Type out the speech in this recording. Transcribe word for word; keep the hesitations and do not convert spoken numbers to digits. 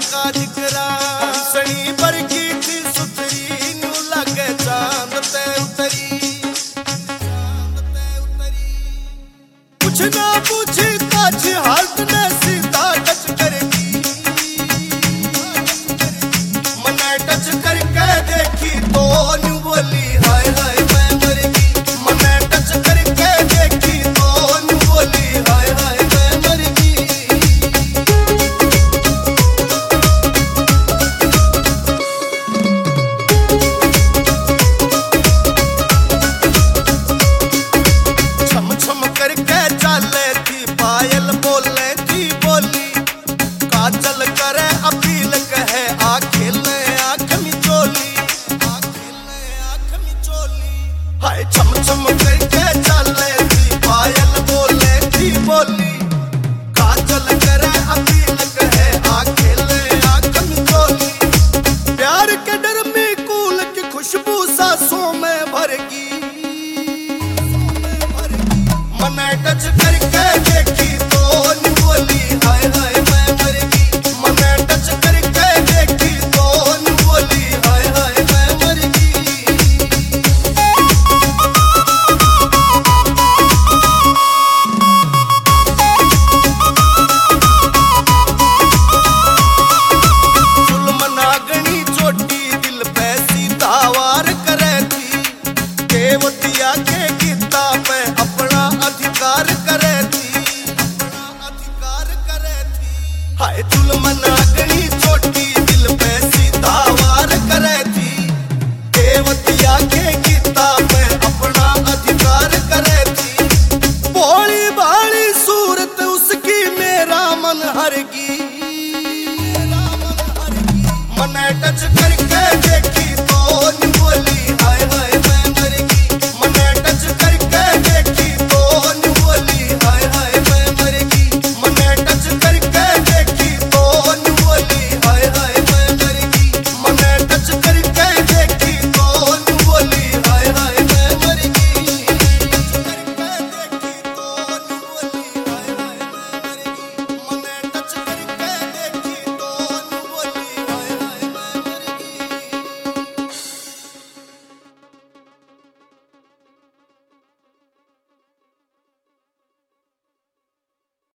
का जिक्रा सनी बरकी थी सुथरी न्यू लगे चांद ते उतरी कुछ ना पूछी काछ हाथ ने सीधा टच करेगी मने टच करके देखी तो न्यू बोली हाय हाय मैं मरगी मने टच करके देखी तो न्यू बोली हाय हाय मैं मरगी छम छम करके चाले थी पायल बोले थी बोली काजल करे अपील कहे आ खेले आँख मिचोली आ खेले आँख मिचोली हाय छम छम करके चाले थी पायल बोले थी बोली काजल करे अपील कहे आ खेले आँख मिचोली प्यार के डर में कूल की खुशबू सांसों में भरगी मने टच करके देखी तो न्यू बोली हाय हाय मैं मरगी मने टच करके देखी तो न्यू बोली हाय हाय मैं मरगी जुल्म नागनी चोटी दिल पे सीधा वार करे थी केवतिया के गीता पे अपना अधिकार करे थी अपना अधिकार करे थी हाय जुल्म नागनी चोटी दिल पे सीधा वार करे थी केवतिया के गीता पे अपना अधिकार करे थी भोली भाली सूरत उसकी मेरा मन हरगी मने टच कर